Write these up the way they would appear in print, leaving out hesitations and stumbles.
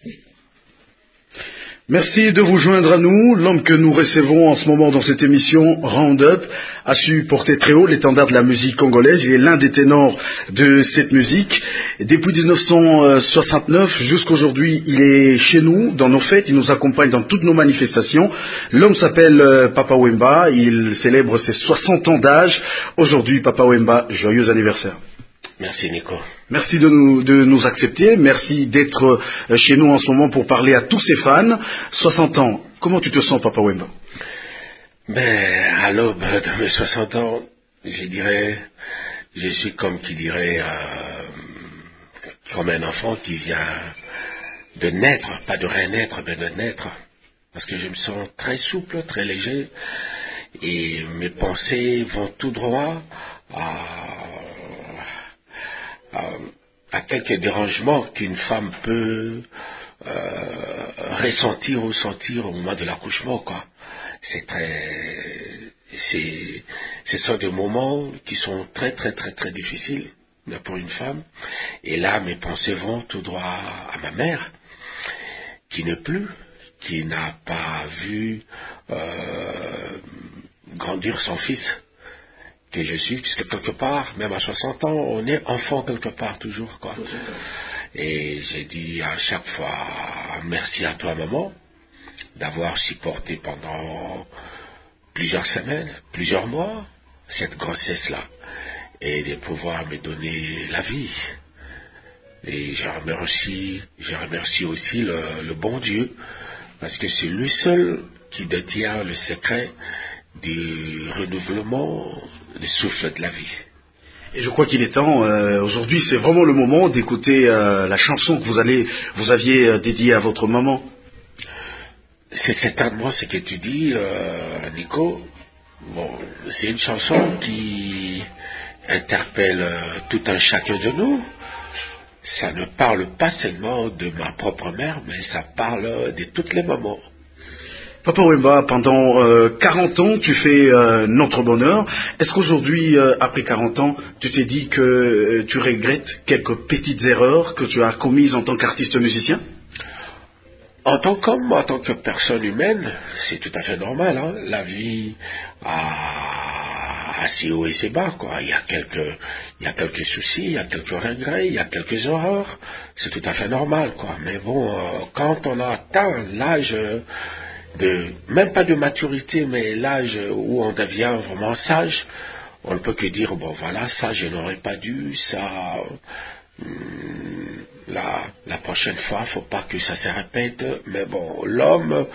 Merci de vous joindre à nous. L'homme que nous recevons en ce moment dans cette émission Roundup a su porter très haut l'étendard de la musique congolaise. Il est l'un des ténors de cette musique. Depuis 1969 jusqu'aujourd'hui, il est chez nous, dans nos fêtes. Il nous accompagne dans toutes nos manifestations. L'homme s'appelle Papa Wemba. Il célèbre ses 60 ans d'âge. Aujourd'hui, Papa Wemba, joyeux anniversaire. Merci Nico. Merci de nous accepter, merci d'être chez nous en ce moment pour parler à tous ces fans. 60 ans, comment tu te sens, Papa Wemba? À l'aube de mes 60 ans, je suis comme comme un enfant qui vient de naître, pas de renaître, mais de naître. Parce que je me sens très souple, très léger, et mes pensées vont tout droit à quelques dérangements qu'une femme peut ressentir ou sentir au moment de l'accouchement, quoi. Ce sont des moments qui sont très très très très difficiles pour une femme. Et là, mes pensées vont tout droit à ma mère, qui n'est plus, qui n'a pas vu grandir son fils. Que je suis, puisque quelque part, même à 60 ans, on est enfant quelque part toujours, quoi. Et j'ai dit à chaque fois, merci à toi, maman, d'avoir supporté pendant plusieurs semaines, plusieurs mois, cette grossesse-là, et de pouvoir me donner la vie. Et je remercie aussi le bon Dieu, parce que c'est lui seul qui détient le secret du renouvellement du souffle de la vie. Et je crois qu'il est temps, aujourd'hui c'est vraiment le moment d'écouter la chanson que vous aviez dédiée à votre maman. C'est certainement ce que tu dis, Nico. Bon, c'est une chanson qui interpelle tout un chacun de nous. Ça ne parle pas seulement de ma propre mère, mais ça parle de toutes les mamans. Papa Wemba, pendant 40 ans, tu fais notre bonheur. Est-ce qu'aujourd'hui, après 40 ans, tu t'es dit que tu regrettes quelques petites erreurs que tu as commises en tant qu'artiste musicien? En tant qu'homme, en tant que personne humaine, c'est tout à fait normal, hein. La vie a ses hauts et ses bas, quoi. Il y a quelques soucis, il y a quelques regrets, il y a quelques horreurs. C'est tout à fait normal, quoi. Mais bon, quand on a atteint l'âge même pas de maturité, mais l'âge où on devient vraiment sage, on ne peut que dire, bon voilà, ça je n'aurais pas dû, ça, la prochaine fois, faut pas que ça se répète, mais bon, l'homme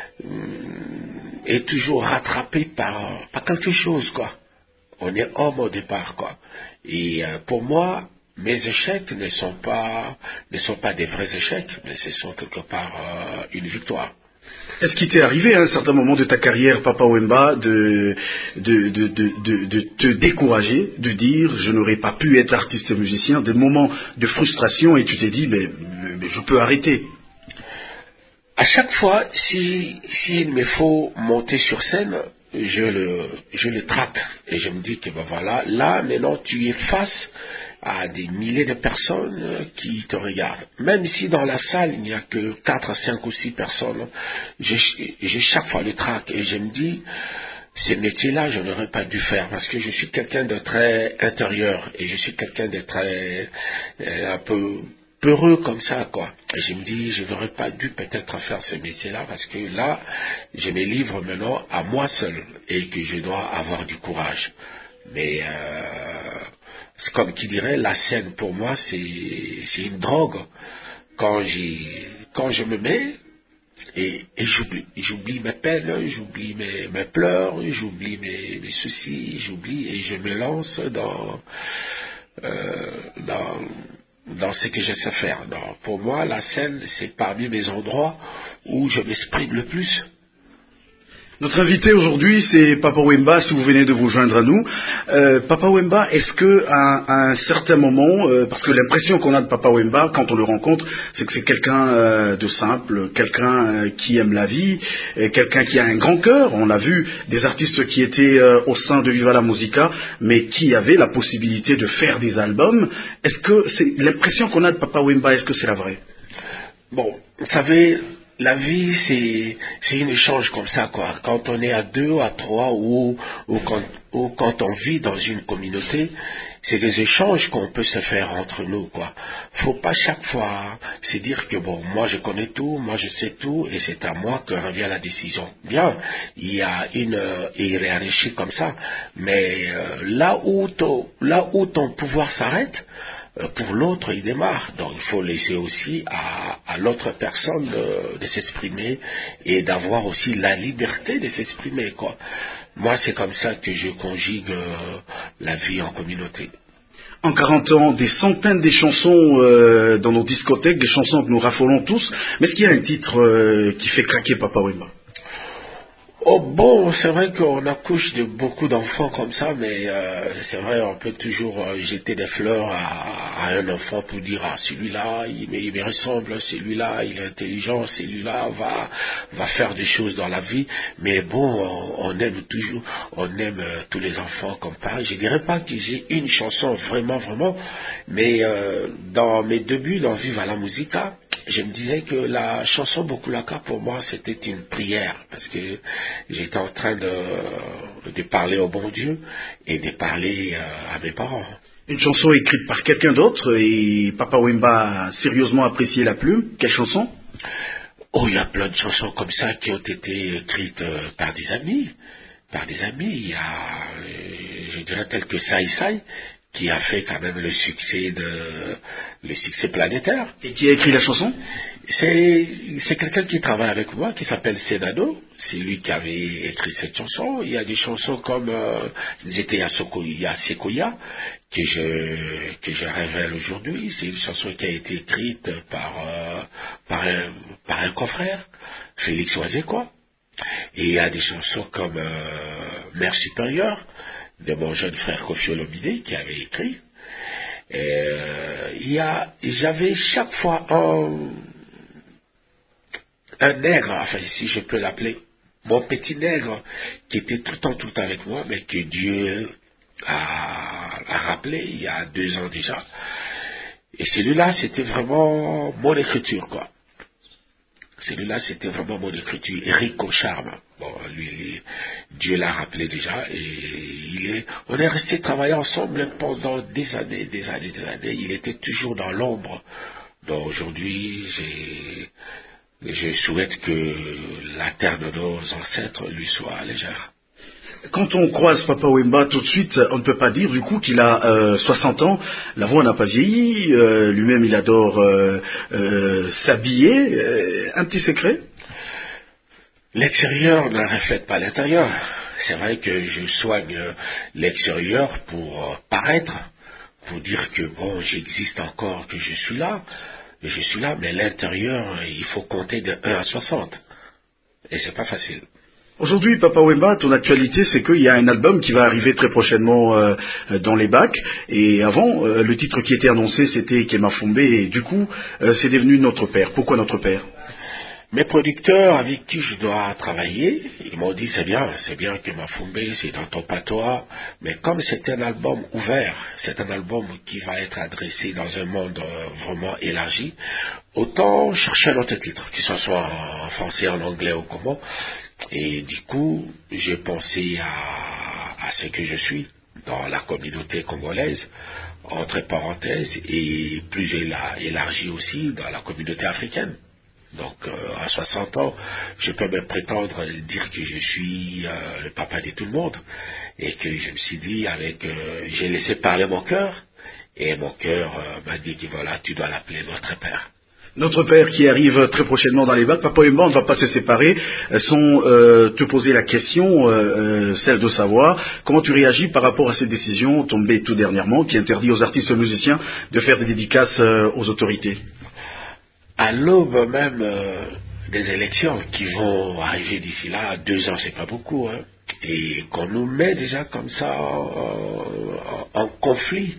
est toujours rattrapé par quelque chose, quoi. On est homme au départ, quoi. Et pour moi, mes échecs ne sont pas des vrais échecs, mais ce sont quelque part une victoire. Est-ce qu'il t'est arrivé à un certain moment de ta carrière, Papa Wemba, de te décourager, de dire je n'aurais pas pu être artiste musicien, des moments de frustration et tu t'es dit mais je peux arrêter? À chaque fois, s'il me faut monter sur scène, je le traque et je me dis que ben voilà, là maintenant tu es face à des milliers de personnes qui te regardent. Même si dans la salle il n'y a que 4, 5 ou 6 personnes, j'ai chaque fois le trac et je me dis, ces métiers-là, je n'aurais pas dû faire parce que je suis quelqu'un de très intérieur et je suis quelqu'un de très un peu peureux comme ça, quoi. Et je me dis, je n'aurais pas dû peut-être faire ce métier-là parce que là, je me livre maintenant à moi seul et que je dois avoir du courage. Mais c'est comme qui dirait, la scène pour moi c'est une drogue. Quand je me mets et j'oublie mes peines, j'oublie mes pleurs, j'oublie mes soucis, j'oublie et je me lance dans ce que je sais faire. Donc, pour moi, la scène, c'est parmi mes endroits où je m'exprime le plus. Notre invité aujourd'hui, c'est Papa Wemba, si vous venez de vous joindre à nous. Papa Wemba, est-ce que à un certain moment, parce que l'impression qu'on a de Papa Wemba quand on le rencontre, c'est que c'est quelqu'un de simple, quelqu'un qui aime la vie, quelqu'un qui a un grand cœur. On a vu des artistes qui étaient au sein de Viva la Musica, mais qui avaient la possibilité de faire des albums. Est-ce que c'est l'impression qu'on a de Papa Wemba, est-ce que c'est la vraie? Bon, vous savez, la vie, c'est un échange comme ça, quoi. Quand on est à deux, à trois, ou quand on vit dans une communauté, c'est des échanges qu'on peut se faire entre nous, quoi. Faut pas chaque fois se dire que bon, moi je connais tout, moi je sais tout, et c'est à moi que revient la décision. Bien, il y a il réagit comme ça, mais là où ton pouvoir s'arrête, pour l'autre, il démarre. Donc, il faut laisser aussi à l'autre personne de s'exprimer et d'avoir aussi la liberté de s'exprimer, quoi. Moi, c'est comme ça que je conjugue la vie en communauté. En 40 ans, des centaines de chansons dans nos discothèques, des chansons que nous raffolons tous. Mais est-ce qu'il y a un titre qui fait craquer Papa Wemba? Oh bon, c'est vrai qu'on accouche de beaucoup d'enfants comme ça, mais c'est vrai, on peut toujours jeter des fleurs à un enfant pour dire ah celui-là, il me ressemble, celui-là, il est intelligent, celui-là va faire des choses dans la vie. Mais bon, on aime tous les enfants comme pareil. Je dirais pas que j'ai une chanson vraiment, mais dans mes débuts dans Viva la Musica, je me disais que la chanson Bokulaka pour moi c'était une prière parce que j'étais en train de parler au bon Dieu et de parler à mes parents. Une chanson écrite par quelqu'un d'autre et Papa Wemba a sérieusement apprécié la plume. Quelle chanson? Oh, il y a plein de chansons comme ça qui ont été écrites par des amis. Il y a, je dirais, tel que Sai Sai, qui a fait quand même le succès planétaire. Et qui a écrit la chanson? C'est quelqu'un qui travaille avec moi, qui s'appelle Senado. C'est lui qui avait écrit cette chanson. Il y a des chansons comme Zeteya Sequoia, que je révèle aujourd'hui. C'est une chanson qui a été écrite par un confrère, Félix Oazekwa. Et il y a des chansons comme Mère supérieure, de mon jeune frère Kofi Olomide qui avait écrit. J'avais chaque fois un nègre, enfin si je peux l'appeler, mon petit nègre qui était tout le temps avec moi, mais que Dieu a rappelé il y a 2 ans déjà. Et celui-là, c'était vraiment mon écriture, quoi. Celui-là, c'était vraiment mon écriture. Rico Charme. Bon, lui, Dieu l'a rappelé déjà. Et on est resté travailler ensemble pendant des années. Il était toujours dans l'ombre. Donc aujourd'hui, je souhaite que la terre de nos ancêtres lui soit légère. Quand on croise Papa Wemba, tout de suite, on ne peut pas dire du coup qu'il a 60 ans. La voix n'a pas vieilli. Lui-même, il adore s'habiller. Un petit secret? L'extérieur ne reflète pas l'intérieur. C'est vrai que je soigne l'extérieur pour paraître, pour dire que bon, j'existe encore, que je suis là, mais l'intérieur, il faut compter de 1 à 60. Et c'est pas facile. Aujourd'hui, Papa Wemba, ton actualité, c'est qu'il y a un album qui va arriver très prochainement dans les bacs. Et avant, le titre qui était annoncé, c'était Kema Fombe. Et du coup, c'est devenu Notre Père. Pourquoi Notre Père? Mes producteurs avec qui je dois travailler, ils m'ont dit c'est bien Kema Fombe, c'est dans ton patois. Mais comme c'est un album ouvert, c'est un album qui va être adressé dans un monde vraiment élargi, autant chercher un autre titre, que ce soit en français, en anglais ou comment. Et du coup, j'ai pensé à ce que je suis dans la communauté congolaise, entre parenthèses, et plus élargi aussi dans la communauté africaine. Donc, à 60 ans, je peux me prétendre dire que je suis le papa de tout le monde. Et que je me suis dit, j'ai laissé parler mon cœur, et mon cœur m'a dit que voilà, tu dois l'appeler Notre Père. Notre Père qui arrive très prochainement dans les bacs. Papa Wemba, on ne va pas se séparer sans te poser la question, celle de savoir comment tu réagis par rapport à cette décision tombée tout dernièrement qui interdit aux artistes musiciens de faire des dédicaces aux autorités. À l'aube même des élections qui vont arriver d'ici là, 2 ans, c'est pas beaucoup, hein, et qu'on nous met déjà comme ça en conflit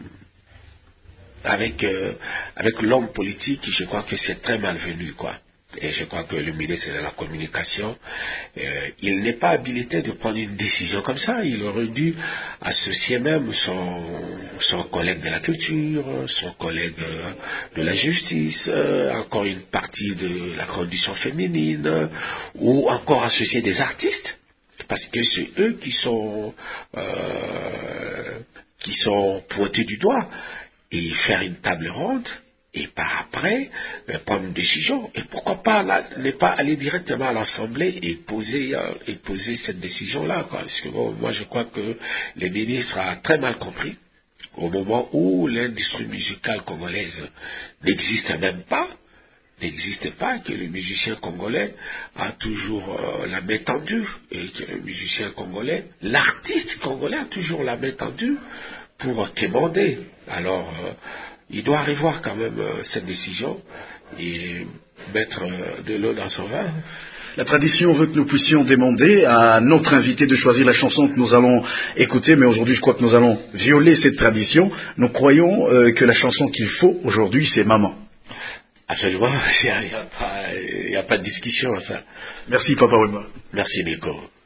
avec l'homme politique, je crois que c'est très malvenu, quoi. Et je crois que le ministre de la Communication, il n'est pas habilité de prendre une décision comme ça. Il aurait dû associer même son collègue de la culture, son collègue de la justice, encore une partie de la condition féminine, ou encore associer des artistes. Parce que c'est eux qui sont pointés du doigt, et faire une table ronde et par après prendre une décision. Et pourquoi pas ne pas aller directement à l'Assemblée et poser cette décision-là, quoi. Parce que bon, moi je crois que le ministre a très mal compris au moment où l'industrie musicale congolaise n'existe pas, que le musicien congolais a toujours la main tendue, et que le musicien congolais, l'artiste congolais a toujours la main tendue pour quémander. Alors, il doit revoir quand même cette décision et mettre de l'eau dans son vin. La tradition veut que nous puissions demander à notre invité de choisir la chanson que nous allons écouter, mais aujourd'hui je crois que nous allons violer cette tradition. Nous croyons que la chanson qu'il faut aujourd'hui, c'est Maman. Absolument, il n'y a pas de discussion à ça. Merci Papa Wemba. Merci Nico.